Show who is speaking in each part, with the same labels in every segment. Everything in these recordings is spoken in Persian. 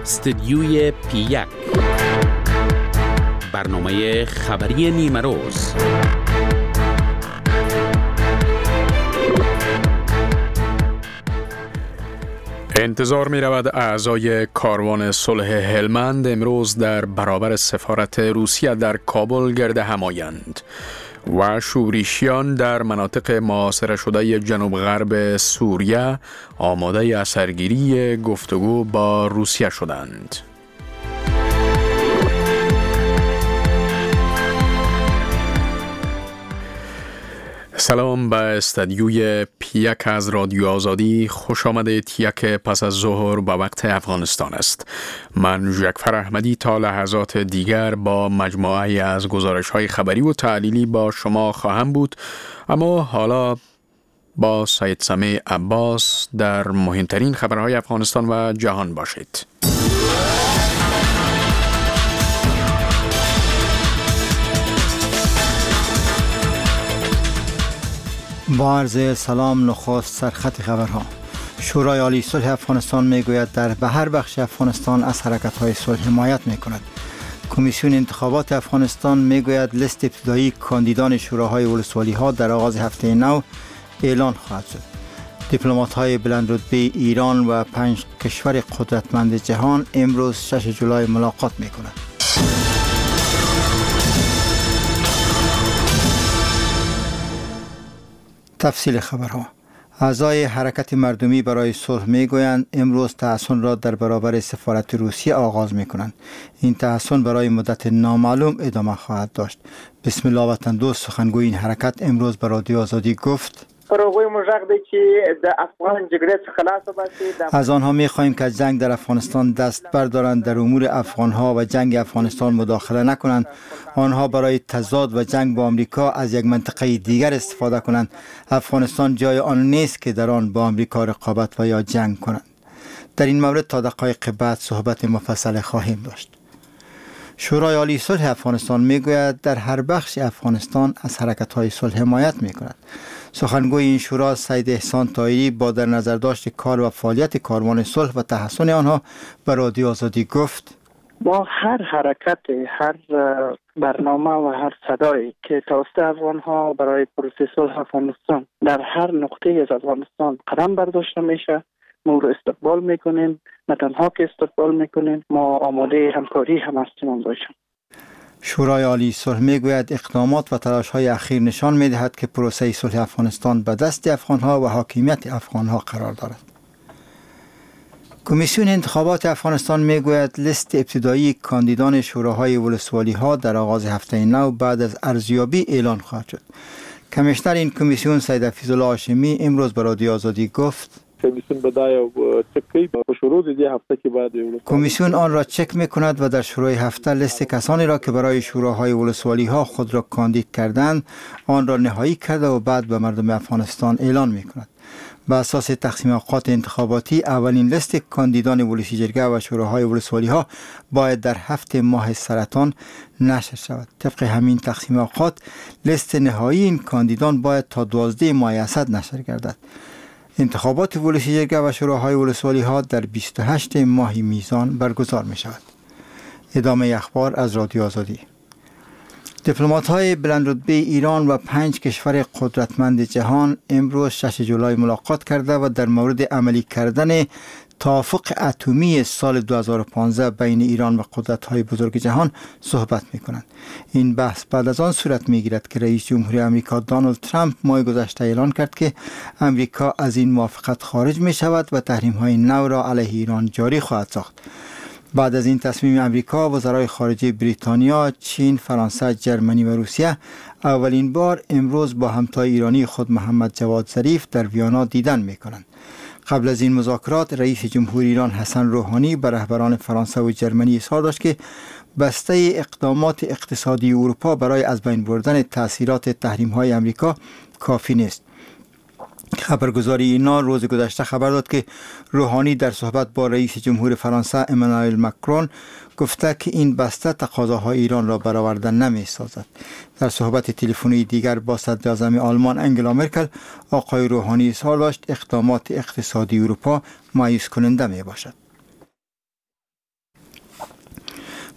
Speaker 1: استدیوی پی1 برنامه خبری نیمه روز. انتظار می رود اعضای کاروان صلح هلمند امروز در برابر سفارت روسیه در کابل گرد هم آیند و شورشیان در مناطق محاصره شده جنوب غرب سوریه آماده اثرگیری گفتگو با روسیه شدند. سلام به استدیوی پی1 از رادیو آزادی. خوش آمدید. یک پس از ظهر به وقت افغانستان است. من جعفر احمدی تا لحظات دیگر با مجموعه از گزارش‌های خبری و تحلیلی با شما خواهم بود، اما حالا با سید سمیع عباس در مهمترین خبرهای افغانستان و جهان باشید.
Speaker 2: با عرض سلام، نخست سرخط خبرها. شورای عالی صلح افغانستان میگوید به هر بخش افغانستان از حرکت‌های صلح حمایت میکند. کمیسیون انتخابات افغانستان میگوید لیست ابتدایی کاندیدان شوراهای ولسوالی‌ها در آغاز هفته نو اعلان خواهد شد. دیپلمات‌های بلندرتبه ایران و 5 کشور قدرتمند جهان امروز 6 جولای ملاقات میکنند. تفصیل خبرها. اعضای حرکت مردمی برای صلح میگویند امروز تحصن را در برابر سفارت روسیه آغاز میکنند. این تحصن برای مدت نامعلوم ادامه خواهد داشت. بسم الله وطن دوست سخنگوی این حرکت امروز به رادیو آزادی گفت: از آنها می‌خواهیم که جنگ در افغانستان دست بردارند، در امور افغانها و جنگ افغانستان مداخله نکنند. آنها برای تضاد و جنگ با آمریکا از یک منطقه دیگر استفاده کنند. افغانستان جای آن نیست که در آن با آمریکا رقابت و یا جنگ کنند. در این مورد تا دقایق بعد صحبت مفصل خواهیم داشت. شورای عالی صلح افغانستان میگوید در هر بخش افغانستان از حرکت‌های صلح حمایت می‌کند. سخنگوی این شورا سید احسان طاهری با در نظر داشت کار و فعالیت کاروان صلح و تحصن آنها به رادیو آزادی گفت:
Speaker 3: با هر حرکت، هر برنامه و هر صدایی که توسط افغان‌ها برای پروسه صلح افغانستان در هر نقطه از افغانستان قدم برداشته میشه، ما رو استقبال میکنیم. نه تنها که استقبال میکنیم، ما آماده همکاری هم هستیم باشیم.
Speaker 2: شورای عالی صلح میگوید اقدامات و تلاش‌های اخیر نشان می‌دهد که پروسه صلح افغانستان به دست افغان‌ها و حاکمیت افغان‌ها قرار دارد. کمیسیون انتخابات افغانستان میگوید لیست ابتدایی کاندیدان شوراهای ولسوالی‌ها در آغاز هفته نو بعد از ارزیابی اعلان خواهد شد. کمیشنر این کمیسیون سید حفیظالله هاشمی امروز به رادیو آزادی گفت: کمیسیون آن را چک می‌کند و در شروع هفته لیست کسانی را که برای شوراهای ولسوالی‌ها خود را کاندید کردند آن را نهایی کرده و بعد به مردم افغانستان اعلان می‌کند. بر اساس تقسیم اوقات انتخاباتی اولین لیست کاندیدان ولسی جرگه و شوراهای ولسوالی‌ها باید در 7 ماه سرطان نشر شود. طبق همین تقسیم اوقات لیست نهایی این کاندیدان باید تا 12 ماه اسد نشر گردد. انتخابات ولسی جرگه و شوراهای ولسوالی‌ها در 28 ماه میزان برگزار می شود. ادامه اخبار از رادیو آزادی. دیپلمات‌های بلندرتبه ایران و 5 کشور قدرتمند جهان امروز 6 جولای ملاقات کرده و در مورد عملی کردن توافق اتمی سال 2015 بین ایران و قدرت‌های بزرگ جهان صحبت می‌کنند. این بحث بعد از آن صورت می‌گیرد که رئیس جمهوری آمریکا دونالد ترامپ ماه گذشته اعلان کرد که آمریکا از این موافقت خارج می‌شود و تحریم‌های نو را علیه ایران جاری خواهد ساخت. بعد از این تصمیم آمریکا، وزرای خارجه بریتانیا، چین، فرانسه، جرمنی و روسیه اولین بار امروز با همتای ایرانی خود محمد جواد ظریف در ویانا دیدن می‌کنند. قبل از این مذاکرات رئیس جمهور ایران حسن روحانی به رهبران فرانسه و جرمنی اظهار داشت که بسته اقدامات اقتصادی اروپا برای از بین بردن تأثیرات تحریم‌های آمریکا کافی نیست. خبرگزاری اینا روز گذشته خبر داد که روحانی در صحبت با رئیس جمهور فرانسه امانوئل مکرون گفته که این بسته تقاضاهای ایران را برآورده نمی‌سازد. در صحبت تلفنی دیگر با صدراعظم آلمان انگلا مرکل، آقای روحانی اظهار داشت اقدامات اقتصادی اروپا مایوس کننده میباشد.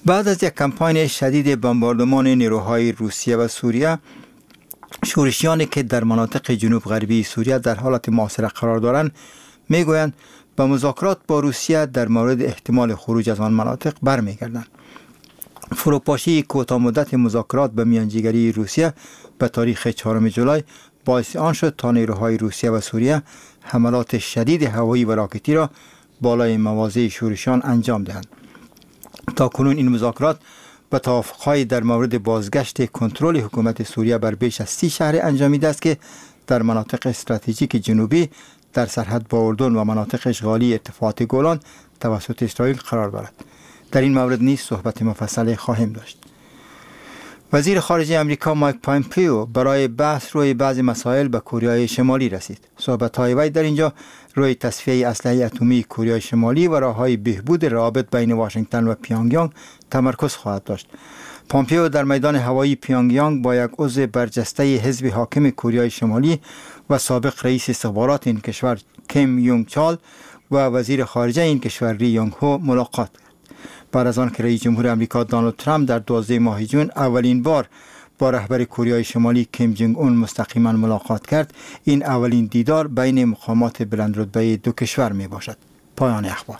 Speaker 2: بعد از یک کمپاین شدید بمباردمان نیروهای روسیه و سوریه، شورشیانی که در مناطق جنوب غربی سوریه در حالت محاصره قرار دارند میگویند به مذاکرات با روسیه در مورد احتمال خروج از آن مناطق برمیگردند. فروپاشی کوتاه مدت مذاکرات به میانجیگری روسیه به تاریخ 4 جولای باعث آن شد تا نیروهای روسیه و سوریه حملات شدید هوایی و راکتی را بالای مواضع شورشیان انجام دهند. تا کنون این مذاکرات به توافق‌های در مورد بازگشت کنترل حکومت سوریه بر بیش از 30 شهر انجامیده است که در مناطق استراتژیک جنوبی در سرحد با اردن و مناطق اشغالی ارتفاعات گولان توسط اسرائیل قرار دارد. در این مورد نیز صحبت مفصل خواهیم داشت. وزیر خارجه امریکا مایک پامپیو برای بحث روی بعضی مسائل به کره شمالی رسید. صحبت‌های وی در اینجا روی تصفیه اسلحه اتمی کره شمالی و راه‌های بهبود روابط بین واشنگتن و پیونگیانگ تمرکز خواهد داشت. پامپیو در میدان هوایی پیونگیانگ با یک عضو برجسته حزب حاکم کره شمالی و سابق رئیس استخبارات این کشور کیم یونگ چال و وزیر خارجه این کشور ری یونگ هو ملاقات کرد. بعد از آن که رئیس جمهور امریکا دونالد ترامپ در 12 ماه جون اولین بار با رهبر کره شمالی کیم جونگ اون مستقیما ملاقات کرد، این اولین دیدار بین مقامات بلندرتبه دو کشور می باشد. پایان اخبار.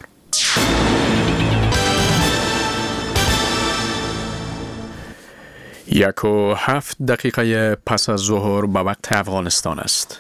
Speaker 1: 1:07 پس از ظهر به وقت افغانستان است.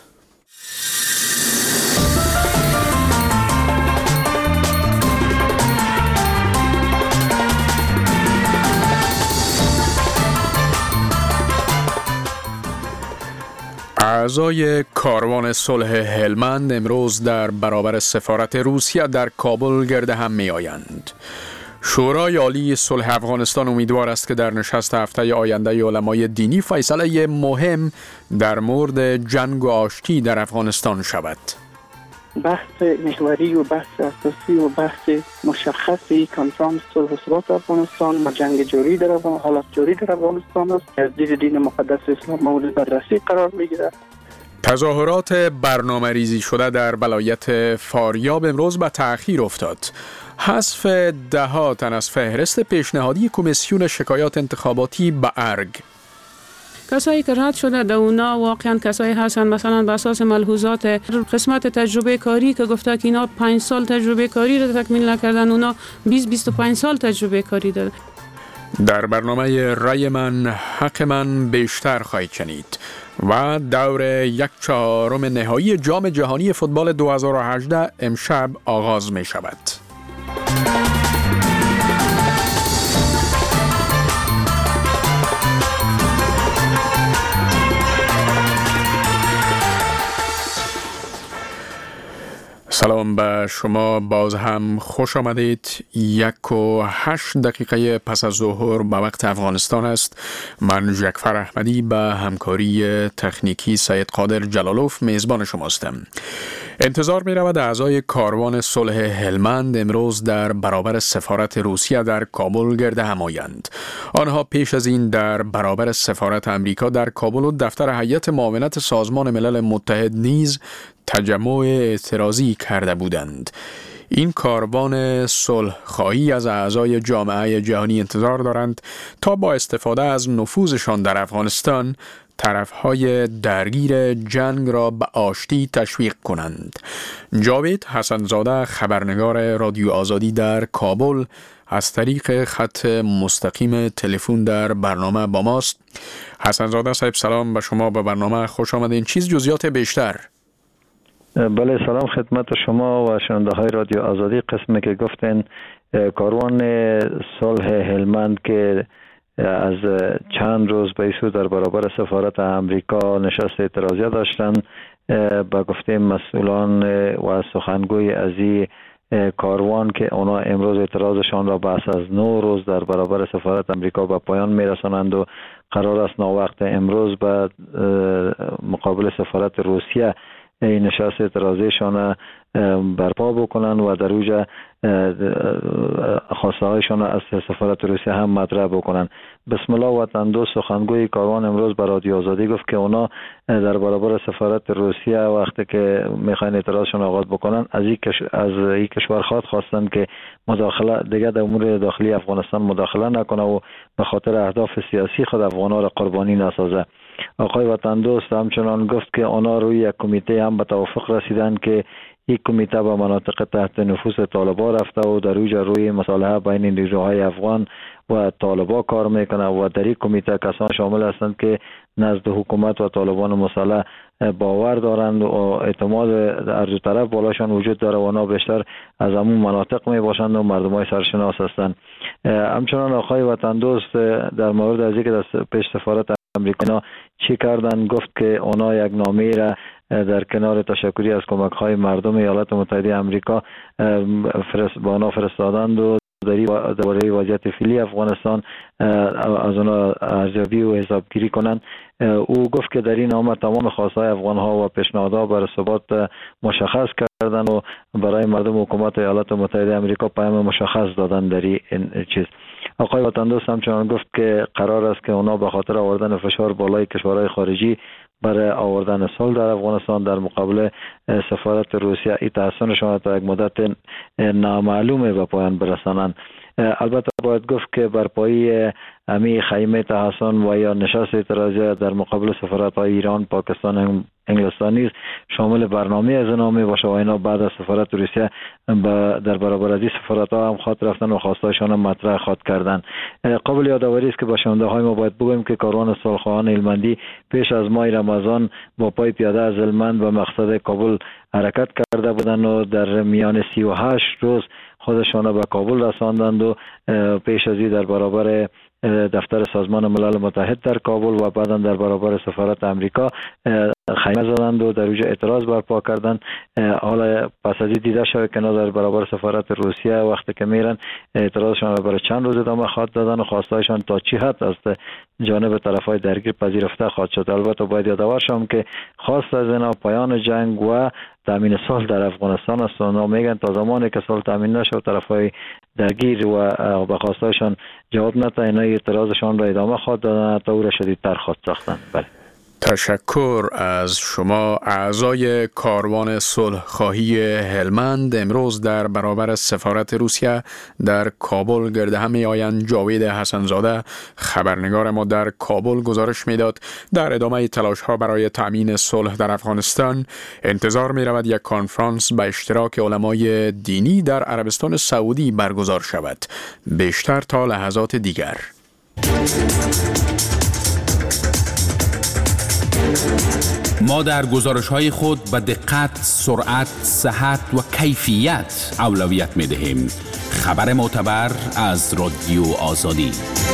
Speaker 1: اعضای کاروان صلح هلمند امروز در برابر سفارت روسیه در کابل گرد هم می آیند. شورای عالی صلح افغانستان امیدوار است که در نشست هفته آینده علمای دینی فیصله مهم در مورد جنگ و آشتی در افغانستان شود.
Speaker 3: بحث محوری و بحث اساسی و بحث مشخصی کنفرانس صلح و ثبات افغانستان و جنگ جاری در حالت جاری در افغانستان است که از دید دین مقدس اسلام مورد بررسی قرار میگیرد.
Speaker 1: تظاهرات برنامه ریزی شده در ولایت فاریاب امروز به تأخیر افتاد. حذف 10 تن از فهرست پیشنهادی کمیسیون شکایات انتخاباتی به ارگ.
Speaker 4: کسایی که رد شده در اونا واقعا کسایی هستن مثلا به اساس ملحوظات قسمت تجربه کاری که گفته که اینا 5 سال تجربه کاری رو تکمیل نکردن، اونا 20-25 سال تجربه کاری دارن.
Speaker 1: در برنامه رای من حق من بیشتر خواهید شنید و دور 1/4 نهایی جام جهانی فوتبال 2018 امشب آغاز می شود. سلام به شما، باز هم خوش آمدید. 1:08 پس از ظهر به وقت افغانستان است. من جعفر احمدی به همکاری تکنیکی سید قادر جلالوف میزبان شما هستم. انتظار می رود اعضای کاروان صلح هلمند امروز در برابر سفارت روسیه در کابل گرد هم آیند. آنها پیش از این در برابر سفارت امریکا در کابل و دفتر هیئت معاونت سازمان ملل متحد نیز تجمع اعتراضی کرده بودند. این کاروان صلح خواهی از اعضای جامعه جهانی انتظار دارند تا با استفاده از نفوذشان در افغانستان طرفهای درگیر جنگ را به آشتی تشویق کنند. جاوید حسنزاده خبرنگار رادیو آزادی در کابل از طریق خط مستقیم تلفن در برنامه با ماست. حسنزاده صاحب سلام به شما، به برنامه خوش آمدین. چیز جزئیات بیشتر؟
Speaker 5: بله سلام خدمت شما و شنونده های رادیو آزادی. قسمی که گفتین کاروان صلح هلمند که از چند روز به ایسو در برابر سفارت امریکا نشست اعتراضیه داشتن، با گفته مسئولان و سخنگوی از این کاروان که اونا امروز اعتراضشان را بس از 9 روز در برابر سفارت امریکا به پایان میرسانند و قرار است وقت امروز به مقابل سفارت روسیه این نشست اعتراضیشان برپا بکنن و در اوجه خواسته هایشان از سفارت روسیه هم مطرح بکنن. بسم الله وطن دوست سخنگوی کاروان امروز به رادیو آزادی گفت که اونا در برابر سفارت روسیه وقتی که میخواین اعتراضشون آغاز بکنن از این کشور خواستن که مداخله دیگه در امور داخلی افغانستان مداخله نکنه و به خاطر اهداف سیاسی خود افغان‌ها را قربانی نسازه. آقای وطن دوست همچنان گفت که اونا روی یک کمیته هم به توافق رسیدن که یک کمیته به مناطق تحت نفوذ طالبان رفته و در اوج روی مصالحه بین نیروهای افغان و طالبان کار میکنه و در این کمیته کسان شامل هستند که نزد حکومت و طالبان مسلح باور دارند و اعتماد از دو طرف بالاشان وجود داره و اونا بیشتر از همون مناطق می باشند و مردمای سرشناس هستند. همچنان آقای وطن دوست در مورد از اینکه در پیش سفارت امریکا چی کردن گفت که اونا یک نامه را در کنار تشکری از کمک های مردم ایالات متحده آمریکا با اونا فرستادند و درباره وضعیت فعلی افغانستان از اونا ارزیابی و حسابگیری کنند. او گفت که در این نامه تمام خواستهای افغان ها و پیشنهادها برای ثبات مشخص کردن و برای مردم حکومت ایالات متحده آمریکا پیام مشخص دادن در این چیز. آقای وطن دوست همچنان گفت که قرار است که اونا به خاطر آوردن فشار بالای کشورهای خارجی برای آوردن صلح در افغانستان در مقابل سفارت روسیه این تحسنشان تا یک مدت نامعلومه به پایان برسانند. البته باید گفت که برپایی امی خیمه تحسن و یا نشست اعتراضی در مقابل سفارت‌های ایران، پاکستان، انگلستان نیز شامل برنامه اعزامی باشه و اینا بعد از سفارت روسیه در برابر از این سفارت‌ها هم خط رفتن و خواستایشان هم مطرح خط کردن. قابل یادآوری است که با شنونده‌های ما باید بگوییم که کاروان صلح‌خواهان هلمندی پیش از ماه رمضان با پای پیاده از هلمند به مقصد کابل حرکت کرده بودند و در میان 38 روز خودشان به کابل رساندند و پیش از این در برابر دفتر سازمان ملل متحد در کابل و بعدا در برابر سفارت امریکا خیمه زدند و در اونجا اعتراض برپا کردند. حالا پس از این دیده شده که در برابر سفارت روسیه وقتی که میرن اعتراضشان برای چند روز ادامه خواهد دادن و خواستایشان تا چی حد از جانب طرفای درگیر پذیرفته خواهد شد. البته باید یادآور شوم که خواست از اینا پایان جنگ و تامین صلح در افغانستان است و اونا میگن تا زمانی که صلح تامین نشه طرفای درگیر و به خواستایشان جواب نده اینا اعتراضشان را ادامه خواهد دادن تا او را شدیدتر خواهد ساختن. بله.
Speaker 1: تشکر از شما. اعضای کاروان صلح‌خواهی هلمند امروز در برابر سفارت روسیه در کابل گرد هم می‌آیند. جاوید حسن‌زاده خبرنگار ما در کابل گزارش می‌داد در ادامه تلاش‌ها برای تأمین صلح در افغانستان انتظار می‌رود یک کنفرانس به اشتراک علمای دینی در عربستان سعودی برگزار شود. بیشتر تا لحظات دیگر.
Speaker 6: ما در گزارش‌های خود به دقت، سرعت، صحت و کیفیت اولویت می‌دهیم. خبر معتبر از رادیو آزادی.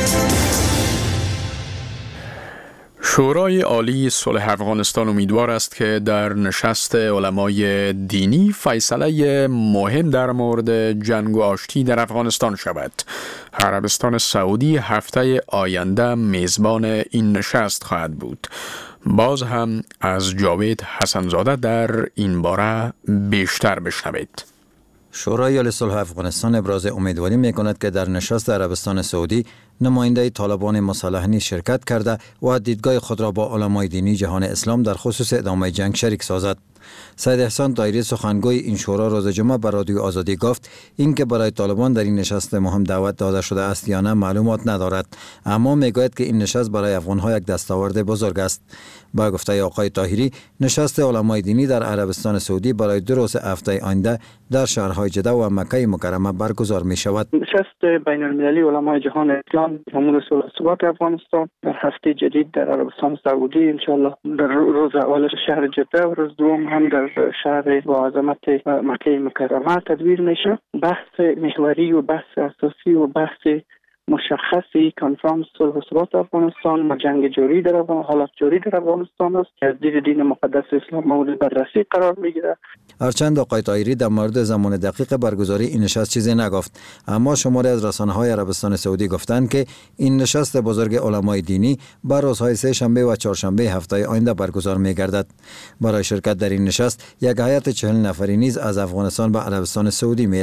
Speaker 1: شورای عالی صلح افغانستان امیدوار است که در نشست علمای دینی فیصله مهم در مورد جنگ و آشتی در افغانستان شود. عربستان سعودی هفته آینده میزبان این نشست خواهد بود. باز هم از جاوید حسن‌زاده در این باره بیشتر بشنوید.
Speaker 7: شورای عالی صلح افغانستان ابراز امیدواری می‌کند که در نشست عربستان سعودی نماینده طالبان مسلح نیز شرکت کرده و دیدگاه خود را با علمای دینی جهان اسلام در خصوص ادامه جنگ شریک سازد. سید احسان طاهری سخنگوی این شورا روز جمعه بر رادیو آزادی گفت اینکه برای طالبان در این نشست مهم دعوت داده شده است یا نه معلومات ندارد، اما میگوید که این نشست برای افغان‌ها یک دستاورد بزرگ است. با گفته آقای طاهری نشست علمای دینی در عربستان سعودی برای 2 روز هفته آینده در شهرهای جده و مکه مکرمه برگزار می شود.
Speaker 3: نشست بین المللی علمای جهان اسلام امور صلح و ثبات افغانستان در هفته جدید در عربستان سعودی ان شاء الله در روز اول شهر جده و روز دوم هم در شهر با عظمت مکه مکرمه تدبیر میشه. بحث محوری و بحث اساسی و بحث مشخصی کنفرانس صلح و ثبات افغانستان و جنگ جاری در حالت جاری در افغانستان است که از دید دین مقدس اسلام مورد بررسی قرار میگیره.
Speaker 7: هرچند آقای طاهری در مورد زمان دقیق برگزاری این نشست چیزی نگفت، اما شماری از رسانه‌های عربستان سعودی گفتند که این نشست بزرگ علمای دینی بر روزهای سه شنبه و چهارشنبه هفته آینده برگزار می‌گردد. برای شرکت در این نشست یک هیئت 40 نفری نیز از افغانستان به عربستان سعودی می‌رود.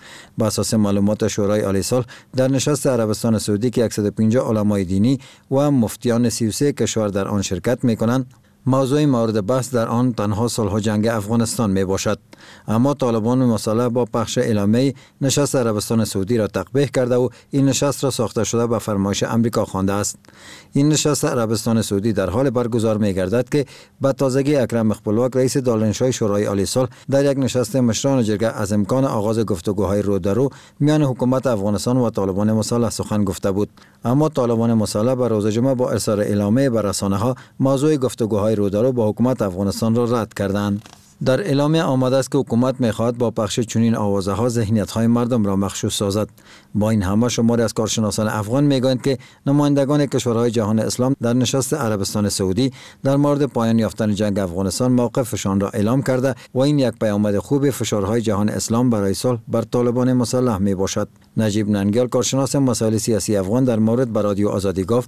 Speaker 7: با اساس معلومات شورای عالی صلح در نشست عربستان سعودی که 150 علمای دینی و مفتیان 33 کشور در آن شرکت می‌کنند، موضوع مورد بحث در آن تنها صلح و جنگ افغانستان می باشد. اما طالبان مسلح با پخش اعلامیه نشست عربستان سعودی را تقبیح کرده و این نشست را ساخته شده به فرمایش امریکا خوانده است. این نشست عربستان سعودی در حال برگزار می گردد که به تازگی اکرم مخبلواک رئیس دارالانشای شورای عالی صلح در یک نشست مشران جرگه از امکان آغاز گفتگوهای رو در رو میان حکومت افغانستان و طالبان مسلح سخن گفته بود. اما طالبان مسلح به روز جمعه با ارسال اعلامیه به رسانه‌ها موضوع گفتگوهای رودارو با حکومت افغانستان را رد کردند. در اعلامیه آمده است که حکومت می‌خواهد با پخش چنین آوازه‌ها ذهنیت‌های مردم را مغشوش سازد. با این همه شماری از کارشناسان افغان می‌گویند که نمایندگان کشورهای جهان اسلام در نشست عربستان سعودی در مورد پایان یافتن جنگ افغانستان موقفشان را اعلام کرده و این یک پیامد خوب فشارهای جهان اسلام برای صلح بر طالبان مسلح میباشد. نجیب ننگیال کارشناس مسائل سیاسی افغان در مورد به رادیو آزادی گفت: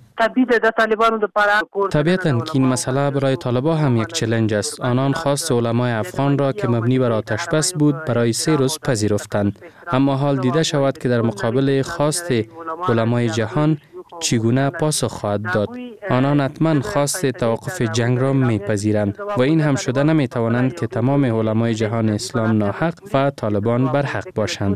Speaker 8: طبیعتاً که این مسئله برای طالبان هم یک چالش است. آنان خواست علمای افغان را که مبنی بر آتش بس بود برای 3 روز پذیرفتند، اما حال دیده شود که در مقابل خواست علمای جهان چگونه پاسخ خواهد داد. آنان حتما خواست توقف جنگ را میپذیرند و این هم شده نمیتوانند که تمام علمای جهان اسلام ناحق و طالبان برحق باشند.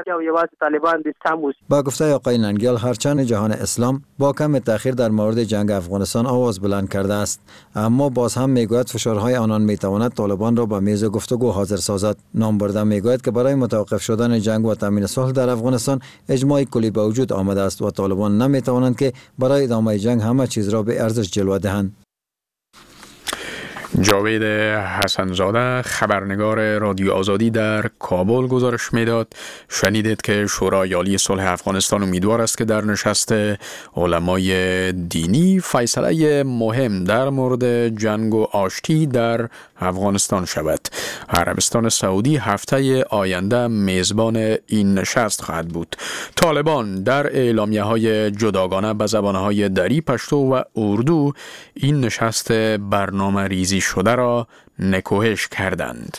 Speaker 7: با گفته آقای ننگیال، هرچند جهان اسلام با کم تأخیر در مورد جنگ افغانستان آواز بلند کرده است، اما باز هم میگوید فشارهای آنان میتواند طالبان را به میز گفتگو حاضر سازد. نام برده میگوید که برای متوقف شدن جنگ و تامین صلح در افغانستان اجماع کلی به وجود آمده است و طالبان نمیتوانند که برای ادامه جنگ همه چیز را به ارزش جلوه دهند.
Speaker 1: جاوید حسنزاده خبرنگار رادیو آزادی در کابل گزارش میداد. شنیدید که شورای عالی صلح افغانستان امیدوار است که در نشست علمای دینی فیصله مهم در مورد جنگ و آشتی در افغانستان شود. عربستان سعودی هفته آینده میزبان این نشست خواهد بود. طالبان در اعلامیه‌های جداگانه به زبان‌های دری، پشتو و اردو این نشست برنامه ریزی شده را نکوهش کردند.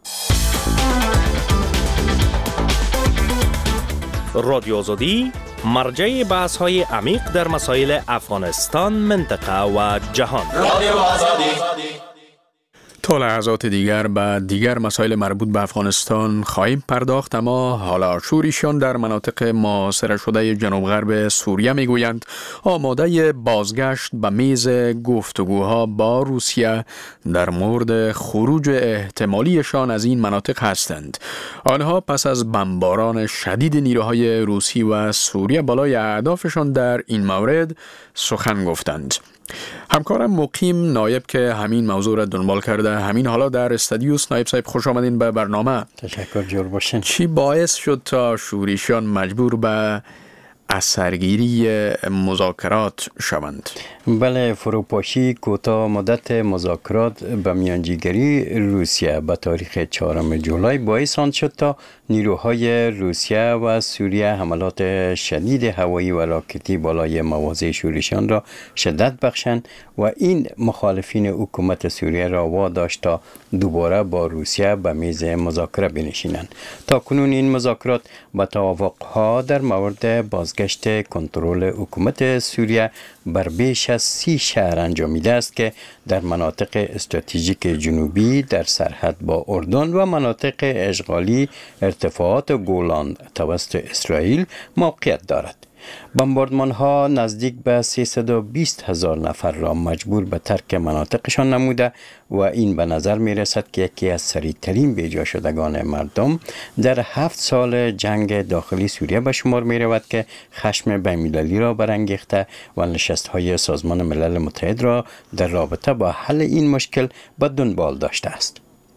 Speaker 9: رادیو آزادی مرجع بحث‌های عمیق در مسائل افغانستان، منطقه و جهان. رادیو آزادی.
Speaker 1: تا لحظات دیگر به دیگر مسائل مربوط به افغانستان خواهیم پرداخت، اما حالا شوریشان در مناطق محاصره شده جنوب غرب سوریه میگویند آماده بازگشت به میز گفتگوها با روسیه در مورد خروج احتمالیشان از این مناطق هستند. آنها پس از بمباران شدید نیروهای روسی و سوریه بالای اهدافشان در این مورد سخن گفتند. همکارم مقیم نایب که همین موضوع را دنبال کرده، همین حالا در استودیوس. نایب صاحب خوش آمدین به برنامه.
Speaker 10: تشکر، جور باشین.
Speaker 1: چی باعث شد تا شوریشان مجبور به اثرگیری مذاکرات شوند؟
Speaker 10: بله، فروپاشی کوتاه مدت مذاکرات به میانجیگری روسیه به تاریخ 4 جولای باعث آن شد تا نیروهای روسیه و سوریه حملات شدید هوایی و راکتی بالای مواضع شوریشان را شدت بخشند و این مخالفین حکومت سوریه را واداشت تا دوباره با روسیه به میز مذاکره بنشینند. تا کنون این مذاکرات با توافقها در مورد بازگشت کنترل حکومت سوریه بر بیش از 30 شهر انجامیده است که در مناطق استراتژیک جنوبی در سرحد با اردن و مناطق اشغالی ارتفاعات گولان توسط اسرائیل موقعیت دارد. بمباردمان ها نزدیک به 320,000 نفر را مجبور به ترک مناطقشان نموده و این به نظر می رسد که یکی از سریعترین بیجا شدگان مردم در 7 سال جنگ داخلی سوریه به شمار می رود که خشم بین‌المللی را برانگیخته و نشست های سازمان ملل متحد را در رابطه با حل این مشکل به دنبال داشته است.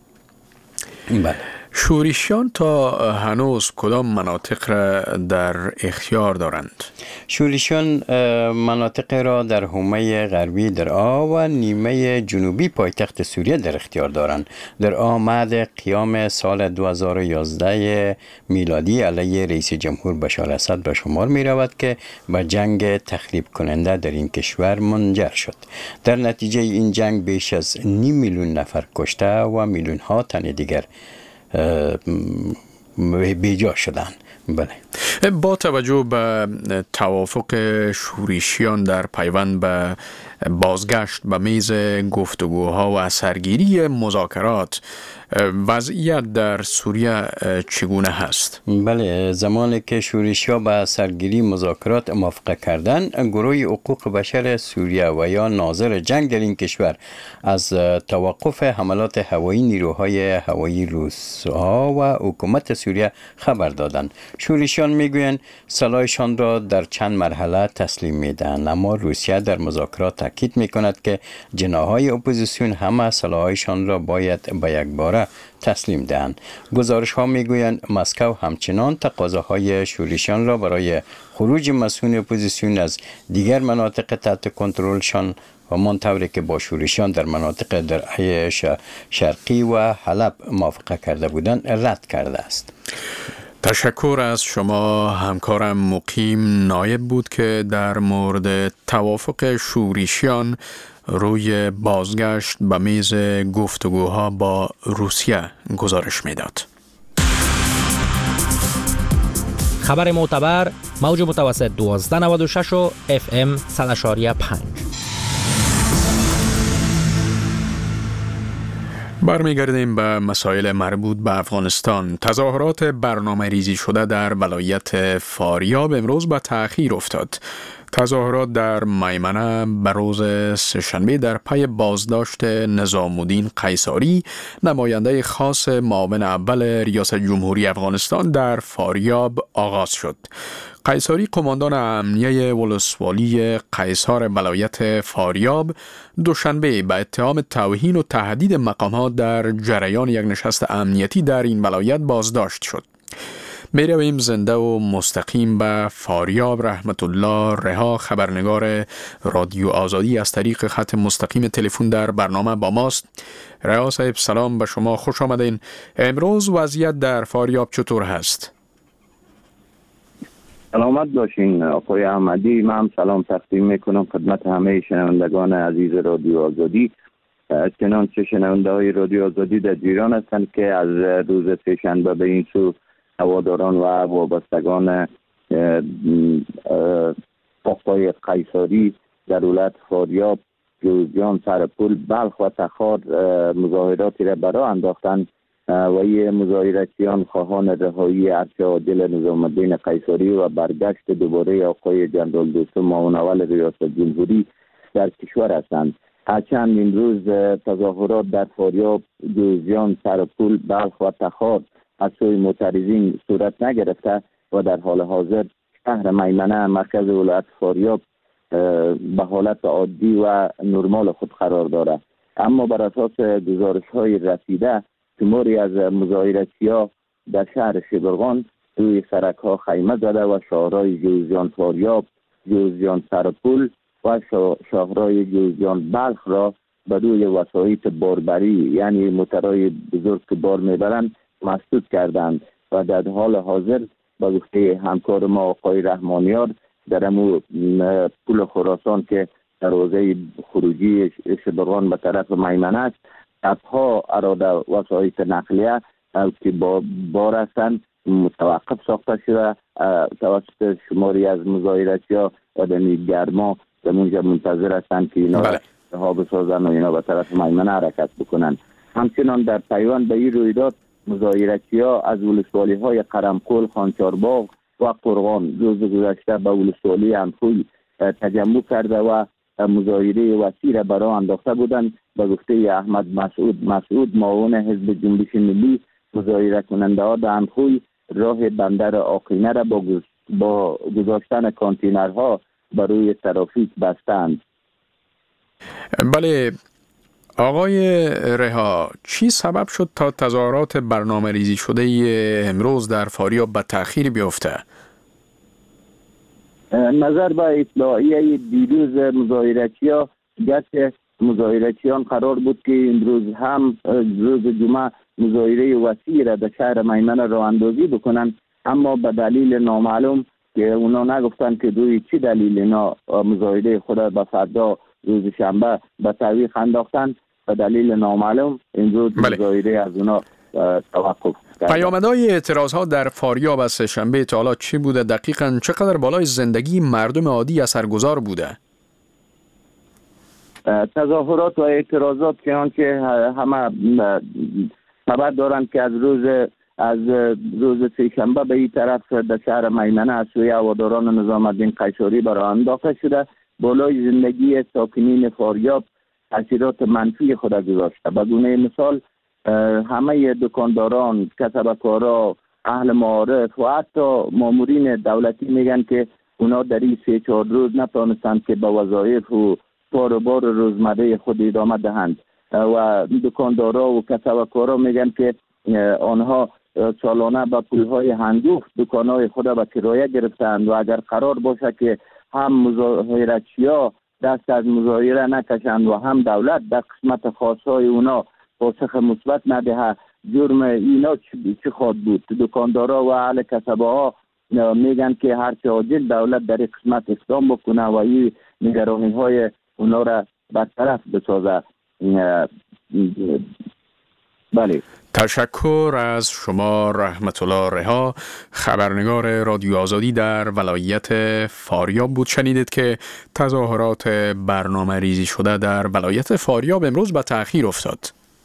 Speaker 1: بله. شوریشیان تا هنوز کدام مناطق را در اختیار دارند؟
Speaker 10: شوریشیان مناطق را در حومه غربی درعا و نیمه جنوبی پایتخت سوریه در اختیار دارند. درعا بعد قیام سال 2011 میلادی علیه رئیس جمهور بشار اسد به شمار می رود که به جنگ تخریب کننده در این کشور منجر شد. در نتیجه این جنگ بیش از 500,000 نفر کشته و میلیون ها تن دیگر بیجا شدن. بله.
Speaker 1: با توجه به توافق شورشیان در پیوند به بازگشت به میز گفتگوها و سرگیری مذاکرات، وضعیت در سوریه چگونه هست؟
Speaker 10: بله، زمانی که شورشی‌ها به سرگیری مذاکرات موافقه کردند، گروه حقوق بشر سوریه و یا ناظر جنگ در این کشور از توقف حملات هوایی نیروهای هوایی روس‌ها و حکومت سوریه خبر دادند. شورشیان میگویند سلاحشان را در چند مرحله تسلیم میدهند، اما روسیه در مذاکرات تاکید میکند که جناح‌های اپوزیسیون همه سلاحشان را باید به یک باره تسلیم دهند. گزارش ها میگویند مسکو همچنان تقاضاهای شورشیان را برای خروج مسئولین اپوزیسیون از دیگر مناطق تحت کنترلشان و منطوری که با شورشیان در مناطق درعی شرقی و حلب موافقه کرده بودند رد کرده است.
Speaker 1: تشکر از شما. همکارم مقیم نایب بود که در مورد توافق شورشیان روی بازگشت به میز گفتگوها با روسیه گزارش میداد.
Speaker 11: خبر معتبر، موج متوسط 1296 و FM 100.5.
Speaker 1: برمیگردیم به مسائل مربوط به افغانستان. تظاهرات برنامه ریزی شده در ولایت فاریاب امروز به تأخیر افتاد. تظاهرات در میمنه به روز سه‌شنبه در پی بازداشت نظام الدین قیصاری، نماینده خاص معاون اول ریاست جمهوری افغانستان در فاریاب آغاز شد. قیصاری قماندان امنیه ولسوالی قیصار ولایت فاریاب دوشنبه به اتهام توهین و تهدید مقامات در جریان یک نشست امنیتی در این ولایت بازداشت شد. میرویم زنده و مستقیم به فاریاب. رحمت الله رها، خبرنگار رادیو آزادی، از طریق خط مستقیم تلفن در برنامه با ماست. رها صاحب سلام به شما، خوش آمدین. امروز وضعیت در فاریاب چطور هست؟
Speaker 12: سلامت باشین آقای احمدی. من سلام تقدیم میکنم خدمت همه شنوندگان عزیز رادیو آزادی. چنانچه شنونده های رادیو آزادی در جریان هستند که از روز سه‌شنبه به این سو هواداران و وابستگان آقای قیصاری در ولایت فاریاب، جوزجان، سرپل، بلخ و تخار مظاهراتی را برا انداختند و این مظاهراتیان خواهان رهایی ارتش عادل نظام الدین قیصاری و برگشت دوباره آقای جنرال دوستم معاون اول ریاست جمهوری در کشور هستند. هرچند امروز تظاهرات در فاریاب، جوزجان، سرپل، بلخ و تخار از سوی معترضین صورت نگرفته و در حال حاضر شهر میمنه مرکز ولایت فاریاب به حالت عادی و نرمال خود قرار دارد. اما بر اساس گزارش‌های رسیده شماری از مظاهراتی‌ها در شهر شبرغان روی سرک‌ها خیمه زده و شهرهای جوزجان فاریاب، جوزجان سرپل و شهرهای جوزجان بلخ را به روی وسایط باربری یعنی موترهای بزرگ که بار میبرند مسدود کردند و در حال حاضر با گفته همکار ما آقای رحمانیار در امو پل خراسان که در حوزه خروجی شبرغان به طرف میمنه است، صدها اراده وسایط نقلیه که با بار هستند متوقف ساخته شده توسط شماری از مظاهراتی‌ها و در گرما در اونجا منتظر هستند که اینا ها بسازن و اینا به طرف میمنه حرکت بکنند. همچنان در پیوند به این رویداد مظاهراتی‌ها از ولسوالی‌های قرمقل، خانچارباغ و قرغان روز گذشته به ولسوالی انخوی تجمع کرده و مظاهره وسیع را برای انداخته بودند. به گفته احمد مسعود معاون حزب جنبش ملی، مظاهره کننده ها در انخوی راه بندر آقینه را با گذاشتن کانتینرها برای ترافیک بستند.
Speaker 1: بله آقای رها، چی سبب شد تا تظاهرات برنامه ریزی شده امروز در فاریاب به تأخیر بیفته؟
Speaker 12: نظر به اطلاعیه دیروز مظاهراتی‌ها گرچه مظاهراتیان قرار بود که امروز هم روز جمعه مظاهره وسیع را در شهر میمنه راه اندازی بکنن، اما به دلیل نامعلوم که اونا نگفتن که روی چی دلیل اینا مظاهره خود به فردا روز شنبه به تعویق انداختن، به دلیل نامعلوم امروز مظاهره از اونا توقف. کردن.
Speaker 1: پیامدهای اعتراضات در فاریاب از سه‌شنبه تا حالا چی بوده؟ دقیقاً چقدر بالای زندگی مردم عادی اثرگذار بوده؟
Speaker 12: تظاهرات و اعتراضات که آنچه همه خبر دارند که از روز سه‌شنبه به این طرف در شهر میمنه از سوی هواداران نظام الدین قیصری برای انداخته شده، بالای زندگی ساکنین فاریاب تاثیرات منفی خود گذاشته. به گونه مثال همه دکانداران، کسبکارا، اهل معارف و حتی مامورین دولتی میگن که اونا در این 3-4 روز نتونستند که به وظایف و کاروبار روزمره خود ادامه دهند و دکاندارا و کسبکارا میگن که آنها سالانه با پولهای هنگفت دکانهای خود به کرایه گرفتند و اگر قرار باشه که هم مظاهراتچی‌ها دست از مظاهره نکشند و هم دولت در قسمت خاصهای اونا پاسخ مثبت ندهه، جرم اینا چی خواهد بود؟ دکاندارا و اهل کسبه ها میگن که هر چه عاجل دولت در قسمت اقدام بکنه و این نگرانی های اونا را برطرف بسازه. بله.
Speaker 1: تشکر از شما رحمت الله رها، خبرنگار رادیو آزادی در ولایت فاریاب بود. شنیدید که تظاهرات برنامه ریزی شده در ولایت فاریاب امروز به تأخیر افتاد.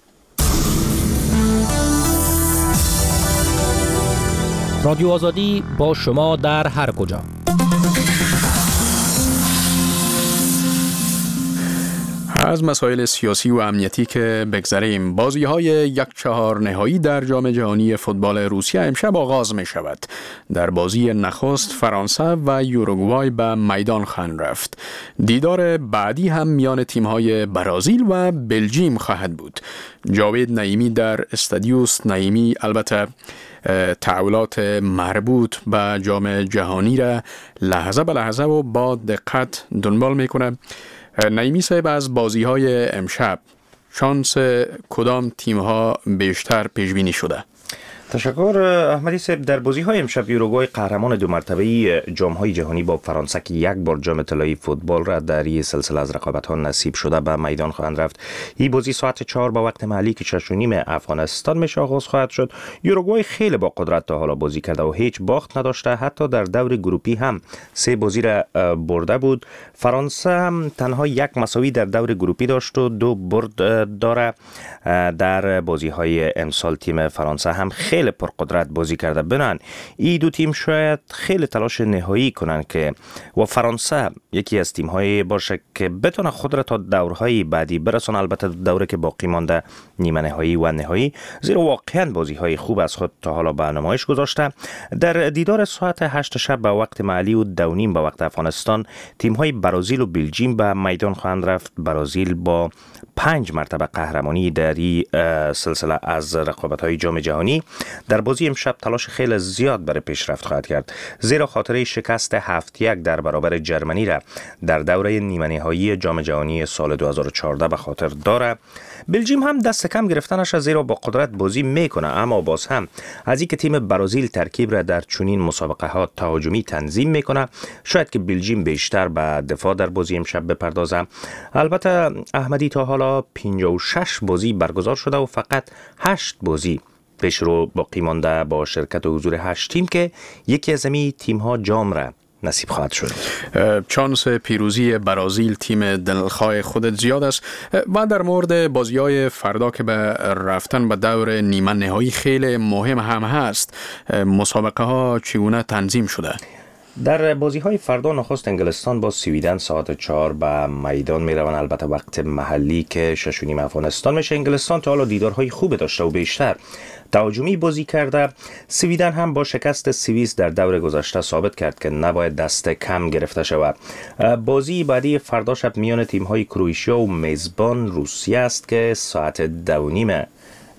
Speaker 11: رادیو آزادی با شما در هر کجا.
Speaker 1: از مسائل سیاسی و امنیتی که بگذریم، بازی‌های 1/4 نهایی در جام جهانی فوتبال روسیه امشب آغاز می شود. در بازی نخست فرانسه و یوروگوای به میدان خواهند رفت. دیدار بعدی هم میان تیم‌های برزیل و بلژیم خواهد بود. جاوید نعیمی در استادیوس نعیمی البته تحولات مربوط به جام جهانی را لحظه به لحظه و با دقت دنبال میکنه. نعیمی صاحب، از بازی‌های امشب شانس کدام تیم‌ها بیشتر پیش بینی شده؟
Speaker 13: تشکر احمدی صاحب. در بازی‌های امشب یوروگوای قهرمان 2 مرتبه جام‌های جهانی با فرانسه که 1 بار جام طلایی فوتبال را در این سلسله از رقابت‌ها نصیب شده به میدان خواهند رفت. این بازی ساعت 4 به وقت محلی که 6:30 افغانستان میشه آغاز خواهد شد. یوروگوای خیلی با قدرت تا حالا بازی کرده و هیچ باخت نداشته، حتی در دور گروپی هم 3 بازی را برده بود. فرانسه هم تنها 1 مساوی در دور گروپی داشت و 2 برد داره. در بازی‌های امسال تیم فرانسه هم خیلی پرقدرت بازی کرده. بنان این دو تیم شاید خیلی تلاش نهایی کنن که و فرانسه یکی از تیم‌های باشه که بتونه خود را تا دورهای بعدی برسونه، البته دوره که باقی مانده نیمه نهایی و نهایی، زیرا واقعا بازی‌های خوب از خود تا حالا به نمایش گذاشته. در دیدار ساعت 8 شب به وقت محلی و 2:30 به وقت افغانستان تیم‌های برزیل و بلژیم به میدان خواهند رفت. برزیل با 5 مرتبه قهرمانی در این سلسله از رقابت‌های جام جهانی در بازی امشب تلاش خیلی زیاد برای پیشرفت خواهد کرد، زیرا خاطره شکست 7-1 در برابر جرمنی را در دوره نیمه نهایی جام جهانی سال 2014 به خاطر داره. بلژیم هم دست کم گرفتنش زیرا با قدرت بازی میکنه، اما باز هم از اینکه تیم برزیل ترکیب را در چنین مسابقه ها تهاجمی تنظیم میکنه، شاید که بلژیم بیشتر به دفاع در بازی امشب بپردازه. البته احمدی تا حالا 56 بازی برگزار شده و فقط 8 بازی پیش رو باقی مانده با شرکت و حضور 8 تیم که یکی از این تیم ها جام را نصیب خواهد شد.
Speaker 1: چانس پیروزی برزیل تیم دلخواه خودت زیاد است. و در مورد بازی‌های فردا که به رفتن به دور نیمه نهایی خیلی مهم هم هست، مسابقه ها چگونه تنظیم شده؟
Speaker 13: در بازی‌های فردا نخست انگلستان با سویدن ساعت 4 به میدان میروند، البته وقت محلی که 6:30 افغانستان میشه. انگلستان تا حالا دیدارهای خوب داشته و بیشتر تهاجمی بازی کرده. سویدن هم با شکست سوئیس در دور گذشته ثابت کرد که نباید دست کم گرفته شود. بازی بعدی فردا شب میان تیم‌های کرواتیا و میزبان روسیه است که ساعت 2:30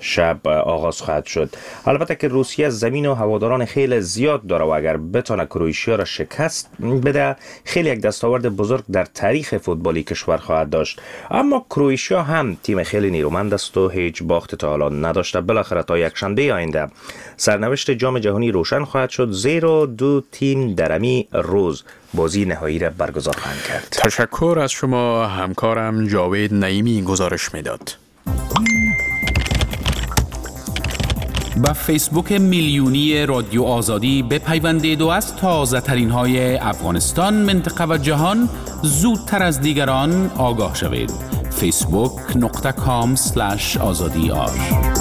Speaker 13: شب آغاز خواهد شد. البته که روسیه زمین و هواداران خیلی زیاد داره و اگر بتونه کرواتیا را شکست بده خیلی یک دستاورد بزرگ در تاریخ فوتبالی کشور خواهد داشت. اما کرواتیا هم تیم خیلی نیرومند است و هیچ باخت تا حالا نداشته. بالاخره تا یکشنبه آینده سرنوشت جام جهانی روشن خواهد شد، زیرا دو تیم در امی روز بازی نهایی را برگزار خواهند کرد.
Speaker 1: تشکر از شما همکارم جاوید نعیمی گزارش میداد.
Speaker 6: به فیسبوک میلیونی رادیو آزادی بپیوندید و از تازه ترین های افغانستان، منطقه و جهان زودتر از دیگران آگاه شوید. facebook.com/azadi